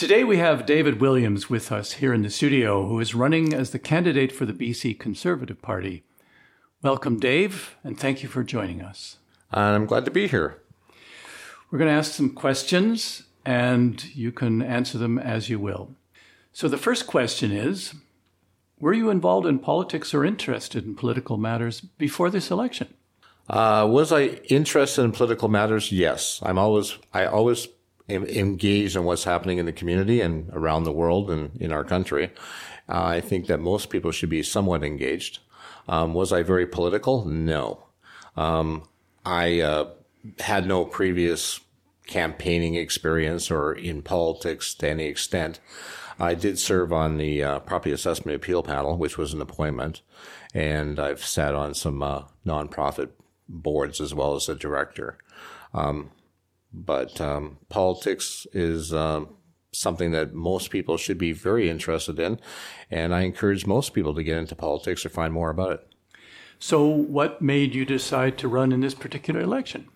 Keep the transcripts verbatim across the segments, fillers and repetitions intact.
Today we have David Williams with us here in the studio, who is running as the candidate for the B C Conservative Party. Welcome, Dave, and thank you for joining us. I'm glad to be here. We're going to ask some questions, and you can answer them as you will. So the first question is, were you involved in politics or interested in political matters before this election? Uh, was I interested in political matters? Yes. I'm always, I always am engaged in what's happening in the community and around the world and in our country. Uh, I think that most people should be somewhat engaged. Um, was I very political? No. Um, I uh, had no previous campaigning experience or in politics to any extent. I did serve on the uh, Property Assessment Appeal Panel, which was an appointment, and I've sat on some uh, nonprofit boards as well as a director. Um, but um, politics is um, something that most people should be very interested in, and I encourage most people to get into politics or find more about it. So what made you decide to run in this particular election?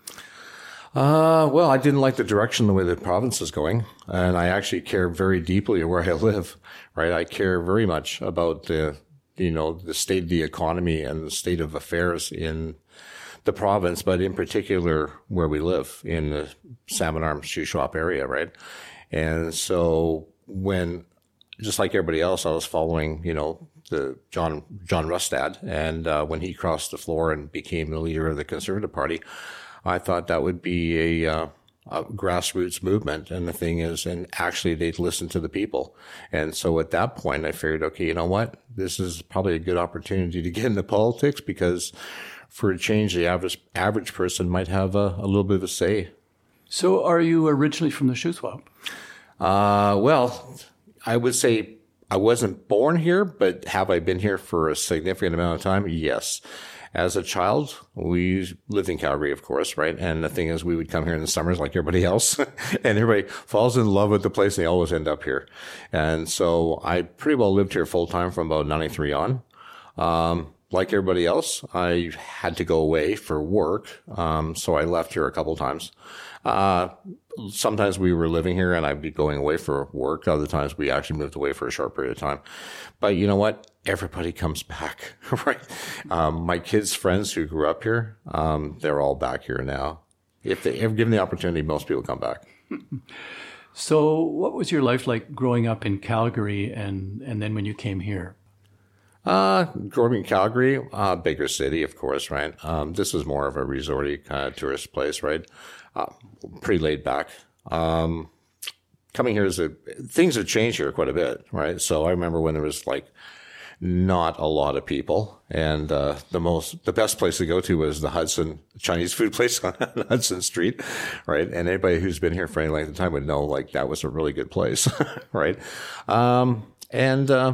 Uh, well, I didn't like the direction the way the province is going, and I actually care very deeply where I live, right? I care very much about the, you know, the state of the economy and the state of affairs in the province, but in particular where we live in the Salmon Arm Shuswap area, right? And so when, just like everybody else, I was following, you know, the John, John Rustad, and uh, when he crossed the floor and became the leader of the Conservative Party, I thought that would be a, uh, a grassroots movement. And the thing is, and actually they'd listen to the people. And so at that point, I figured, okay, you know what? This is probably a good opportunity to get into politics, because for a change, the average, average person might have a, a little bit of a say. So are you originally from the Shuswap? Uh, well, I would say I wasn't born here, but have I been here for a significant amount of time? Yes. As a child, we lived in Calgary, of course, right? And the thing is, we would come here in the summers like everybody else, and everybody falls in love with the place, and they always end up here. And so I pretty well lived here full time from about ninety-three on. Um, like everybody else, I had to go away for work, um, so I left here a couple times. Uh, sometimes we were living here and I'd be going away for work. Other times we actually moved away for a short period of time. But you know what? Everybody comes back, right? Um, my kids' friends who grew up here, um, they're all back here now. If they ever given the opportunity, most people come back. So what was your life like growing up in Calgary and, and then when you came here? Uh, growing up in Calgary, uh, bigger city, of course, right? Um, this was more of a resorty kind of tourist place, right? Uh, pretty laid back. Um, coming here is a, things have changed here quite a bit, right? So I remember when there was like not a lot of people, and, uh, the most, the best place to go to was the Hudson Chinese food place on Hudson Street, right? And anybody who's been here for any length of time would know like that was a really good place, right? Um, and, uh,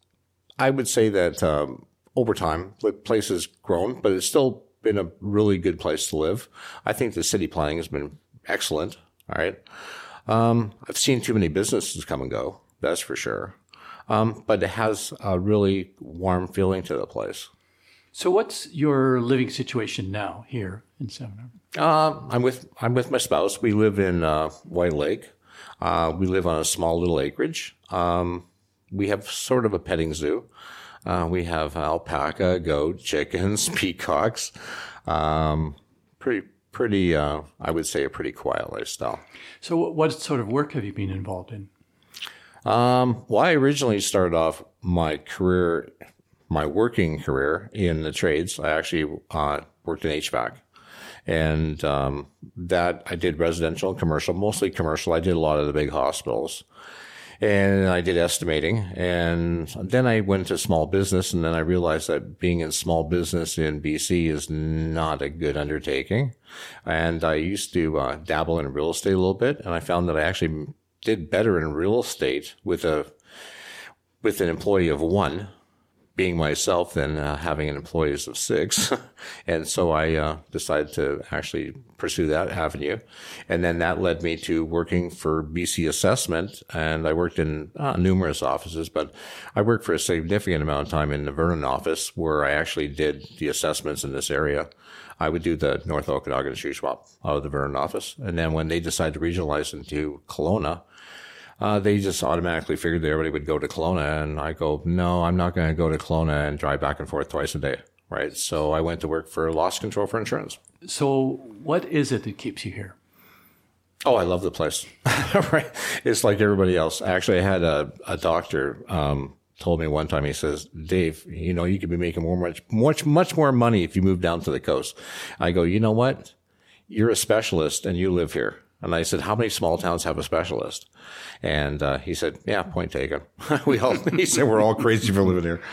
I would say that, um, over time, the place has grown, but it's still been a really good place to live. I think the city planning has been excellent. All right. Um, I've seen too many businesses come and go. That's for sure. Um, but it has a really warm feeling to the place. So what's your living situation now here in Salmon Arm? Uh, I'm with, I'm with my spouse. We live in, uh, White Lake. Uh, we live on a small little acreage. Um, we have sort of a petting zoo. Uh, we have alpaca, goat, chickens, peacocks. Um, pretty, pretty, uh, I would say a pretty quiet lifestyle. So what sort of work have you been involved in? Um, well, I originally started off my career, my working career in the trades. I actually, uh, worked in H V A C. And, um, that I did residential and commercial, mostly commercial. I did a lot of the big hospitals. And I did estimating, and then I went to small business, and then I realized that being in small business in B C is not a good undertaking. And I used to uh, dabble in real estate a little bit, and I found that I actually did better in real estate with a with an employee of one, being myself, than uh, having an employees of six. And so I uh, decided to actually pursue that avenue. And then that led me to working for B C Assessment. And I worked in uh, numerous offices, but I worked for a significant amount of time in the Vernon office, where I actually did the assessments in this area. I would do the North Okanagan and Shuswap out of the Vernon office. And then when they decided to regionalize into Kelowna, Uh, they just automatically figured that everybody would go to Kelowna. And I go, no, I'm not going to go to Kelowna and drive back and forth twice a day. Right. So I went to work for loss control for insurance. So what is it that keeps you here? Oh, I love the place. Right. It's like everybody else. Actually, I had a, a doctor, um, told me one time, he says, Dave, you know, you could be making more, much, much, much more money if you move down to the coast. I go, you know what? You're a specialist and you live here. And I said, how many small towns have a specialist? And uh, he said, yeah, point taken. we all, he said, we're all crazy for living here.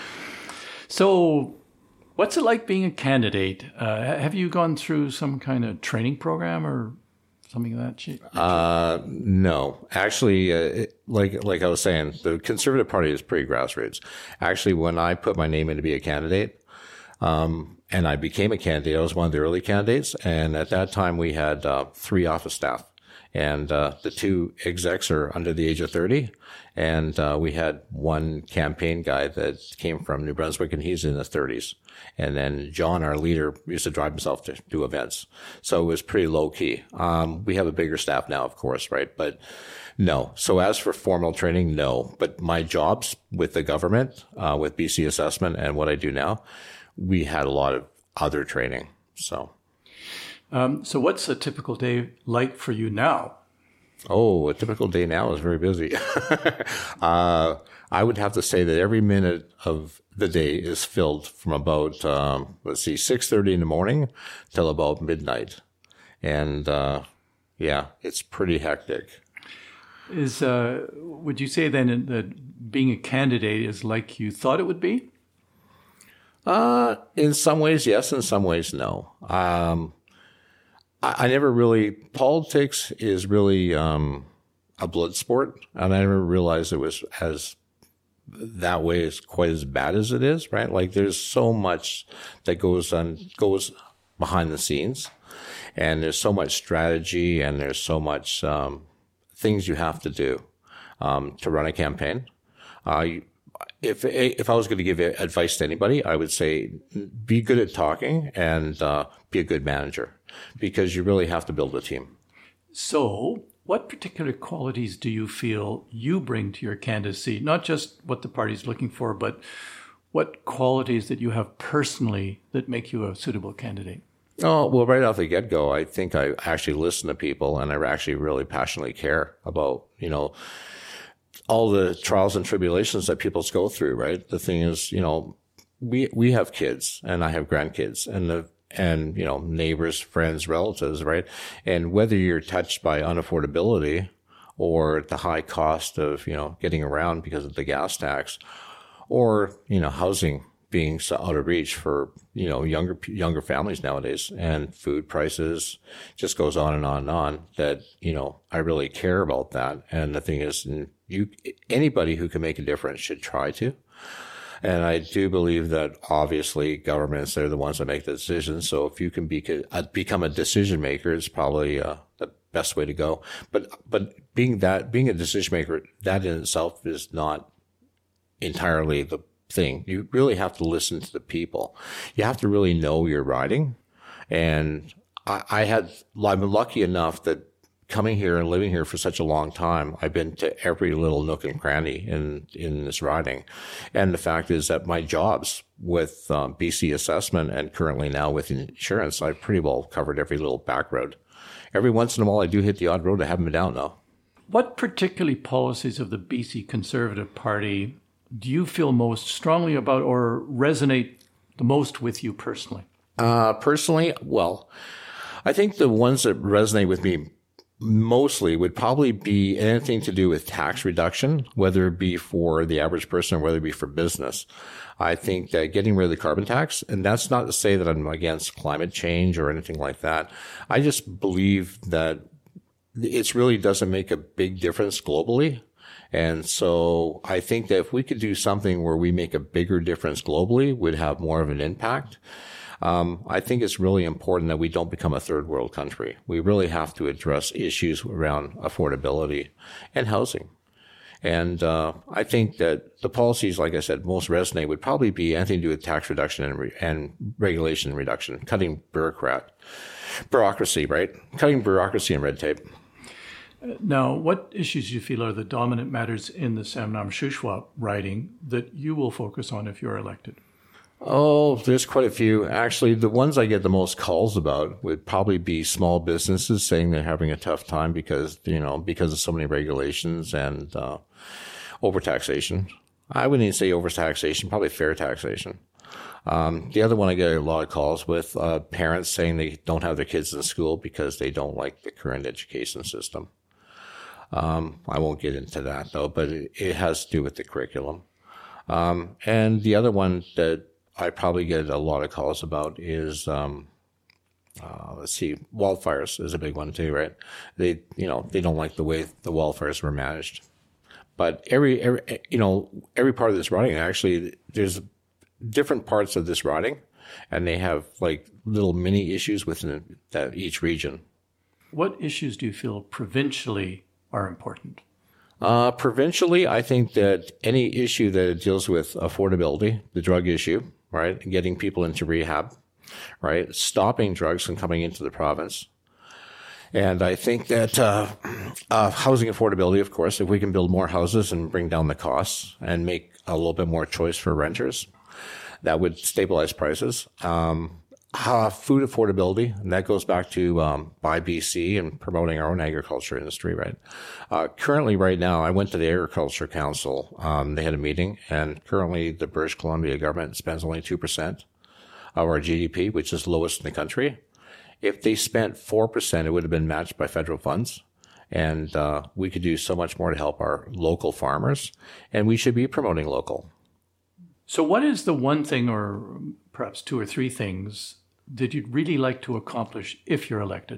So what's it like being a candidate? Uh, have you gone through some kind of training program or something of that shape? Uh, no, actually, uh, it, like, like I was saying, the Conservative Party is pretty grassroots. Actually, when I put my name in to be a candidate, um, and I became a candidate, I was one of the early candidates. And at that time we had, uh, three office staff. And, uh, the two execs are under the age of thirty. And, uh, we had one campaign guy that came from New Brunswick and he's in his thirties. And then John, our leader, used to drive himself to do events. So it was pretty low key. Um, we have a bigger staff now, of course, right? But no. So as for formal training, no. But my jobs with the government, uh, with B C Assessment and what I do now, we had a lot of other training. So. Um, so what's a typical day like for you now? Oh, a typical day now is very busy. uh, I would have to say that every minute of the day is filled from about, um, let's see, six thirty in the morning till about midnight. And, uh, yeah, it's pretty hectic. Is, uh, would you say then that being a candidate is like you thought it would be? Uh, in some ways, yes. In some ways, no. Um, I never really, politics is really, um, a blood sport. And I never realized it was as that way is quite as bad as it is, right? Like there's so much that goes on, goes behind the scenes and there's so much strategy and there's so much, um, things you have to do, um, to run a campaign. Uh, if, if I was going to give advice to anybody, I would say be good at talking and, uh, be a good manager. Because you really have to build a team. So what particular qualities do you feel you bring to your candidacy? Not just what the party's looking for, but what qualities that you have personally that make you a suitable candidate? Oh, well, right off the get-go, I think I actually listen to people and I actually really passionately care about, you know, all the trials and tribulations that people go through, right? The thing is, you know, we, we have kids and I have grandkids and the and, you know, neighbors, friends, relatives, right? And whether you're touched by unaffordability or the high cost of, you know, getting around because of the gas tax or, you know, housing being so out of reach for, you know, younger, younger families nowadays and food prices just goes on and on and on that, you know, I really care about that. And the thing is, you, anybody who can make a difference should try to. And I do believe that obviously governments, they're the ones that make the decisions. So if you can be, uh, become a decision maker, it's probably uh, the best way to go. But, but being that, being a decision maker, that in itself is not entirely the thing. You really have to listen to the people. You have to really know your riding. And I, I had, I've been lucky enough that coming here and living here for such a long time, I've been to every little nook and cranny in, in this riding. And the fact is that my jobs with um, B C Assessment and currently now with insurance, I've pretty well covered every little back road. Every once in a while, I do hit the odd road. I haven't been down though. What particularly policies of the B C Conservative Party do you feel most strongly about or resonate the most with you personally? Uh, personally, well, I think the ones that resonate with me mostly would probably be anything to do with tax reduction, whether it be for the average person or whether it be for business. I think that getting rid of the carbon tax, and that's not to say that I'm against climate change or anything like that. I just believe that it really doesn't make a big difference globally. And so I think that if we could do something where we make a bigger difference globally, we'd have more of an impact. Um, I think it's really important that we don't become a third world country. We really have to address issues around affordability and housing. And, uh, I think that the policies, like I said, most resonate would probably be anything to do with tax reduction and, re- and regulation reduction, cutting bureaucrat, bureaucracy, right? Cutting bureaucracy and red tape. Now, what issues do you feel are the dominant matters in the Samnam Shuswap riding that you will focus on if you're elected? Oh, there's quite a few. Actually, the ones I get the most calls about would probably be small businesses saying they're having a tough time because, you know, because of so many regulations and uh, overtaxation. I wouldn't even say overtaxation, probably fair taxation. Um, the other one I get a lot of calls with uh, parents saying they don't have their kids in school because they don't like the current education system. Um, I won't get into that though, but it, it has to do with the curriculum. Um, and the other one that I probably get a lot of calls about is, um, uh, let's see, wildfires is a big one too, right? They, you know, they don't like the way the wildfires were managed. But every, every, you know, every part of this riding, actually, there's different parts of this riding, and they have like little mini issues within that each region. What issues do you feel provincially are important? Uh, provincially, I think that any issue that deals with affordability, the drug issue, right, getting people into rehab, right, stopping drugs from coming into the province. And I think that uh, uh, housing affordability, of course, if we can build more houses and bring down the costs and make a little bit more choice for renters, that would stabilize prices. Um, uh, food affordability, and that goes back to um, Buy B C and promoting our own agriculture industry, right? Uh, currently, right now, I went to the Agriculture Council. Um, they had a meeting, and currently the British Columbia government spends only two percent of our G D P, which is lowest in the country. If they spent four percent, it would have been matched by federal funds. And uh, we could do so much more to help our local farmers. And we should be promoting local. So what is the one thing, or perhaps two or three things, that you'd really like to accomplish if you're elected?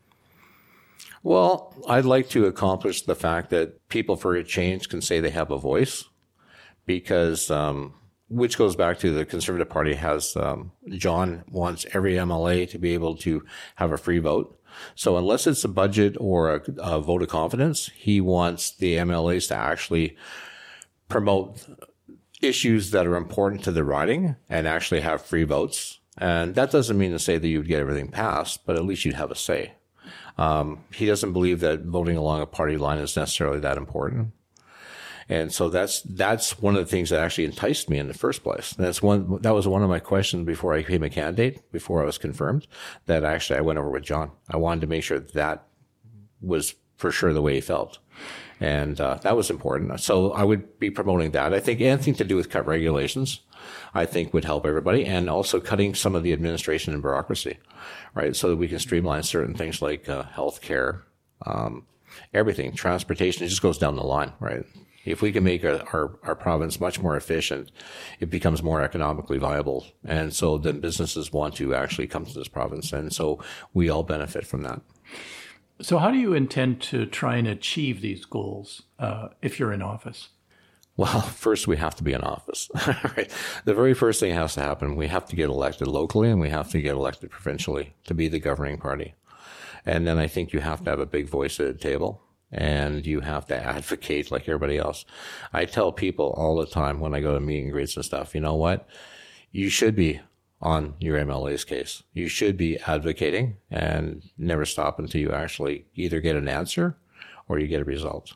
Well, I'd like to accomplish the fact that people for a change can say they have a voice. Because... Um, which goes back to the Conservative Party has, um, John wants every M L A to be able to have a free vote. So unless it's a budget or a, a vote of confidence, he wants the M L As to actually promote issues that are important to the riding and actually have free votes. And that doesn't mean to say that you would get everything passed, but at least you'd have a say. Um, he doesn't believe that voting along a party line is necessarily that important. And so that's, that's one of the things that actually enticed me in the first place. And that's one, that was one of my questions before I became a candidate, before I was confirmed, that actually I went over with John. I wanted to make sure that, that was for sure the way he felt. And, uh, that was important. So I would be promoting that. I think anything to do with cut regulations, I think would help everybody, and also cutting some of the administration and bureaucracy, right? So that we can streamline certain things like, uh, healthcare, um, everything, transportation, it just goes down the line, right? If we can make our, our, our province much more efficient, it becomes more economically viable. And so then businesses want to actually come to this province. And so we all benefit from that. So how do you intend to try and achieve these goals uh, if you're in office? Well, first we have to be in office. Right? The very first thing that has to happen, we have to get elected locally and we have to get elected provincially to be the governing party. And then I think you have to have a big voice at the table. And you have to advocate like everybody else. I tell people all the time when I go to meet and greets and stuff, you know what? You should be on your M L A's case. You should be advocating and never stop until you actually either get an answer or you get a result.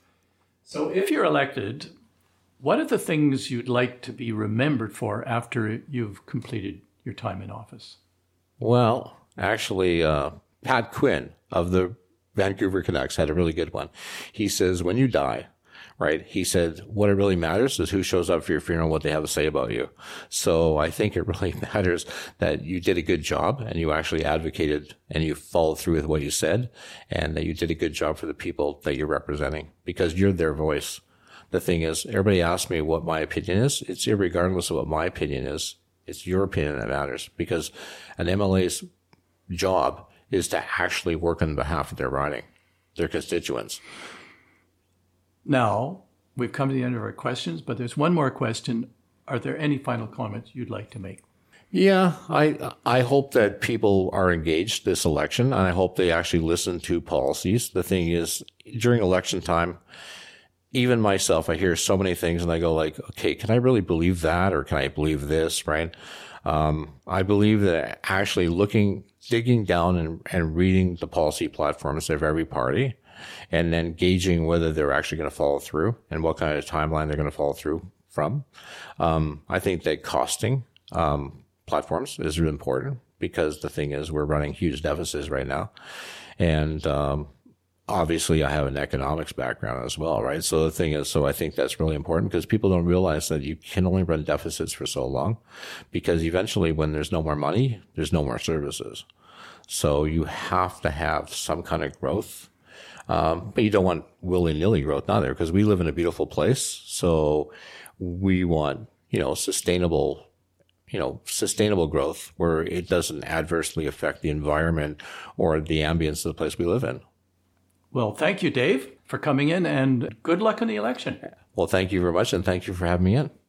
So if you're elected, what are the things you'd like to be remembered for after you've completed your time in office? Well, actually, uh, Pat Quinn of the Vancouver Canucks had a really good one. He says, when you die, right, he said, what it really matters is who shows up for your funeral, what they have to say about you. So I think it really matters that you did a good job and you actually advocated and you followed through with what you said, and that you did a good job for the people that you're representing because you're their voice. The thing is, everybody asks me what my opinion is. It's irregardless of what my opinion is. It's your opinion that matters, because an M L A's job is to actually work on behalf of their riding, their constituents. Now, we've come to the end of our questions, but there's one more question. Are there any final comments you'd like to make? Yeah, I I hope that people are engaged this election, and I hope they actually listen to policies. The thing is, during election time, even myself, I hear so many things and I go like, okay, can I really believe that? Or can I believe this, right? Um, I believe that actually looking, digging down and, and reading the policy platforms of every party and then gauging whether they're actually going to follow through and what kind of timeline they're going to follow through from. Um, I think that costing um, platforms is really important, because the thing is, we're running huge deficits right now. And um, obviously, I have an economics background as well, right? So the thing is, so I think that's really important, because people don't realize that you can only run deficits for so long, because eventually when there's no more money, there's no more services. So you have to have some kind of growth. Um, but you don't want willy-nilly growth either, because we live in a beautiful place. So we want, you know, sustainable, you know, sustainable growth where it doesn't adversely affect the environment or the ambience of the place we live in. Well, thank you, Dave, for coming in, and good luck in the election. Well, thank you very much, and thank you for having me in.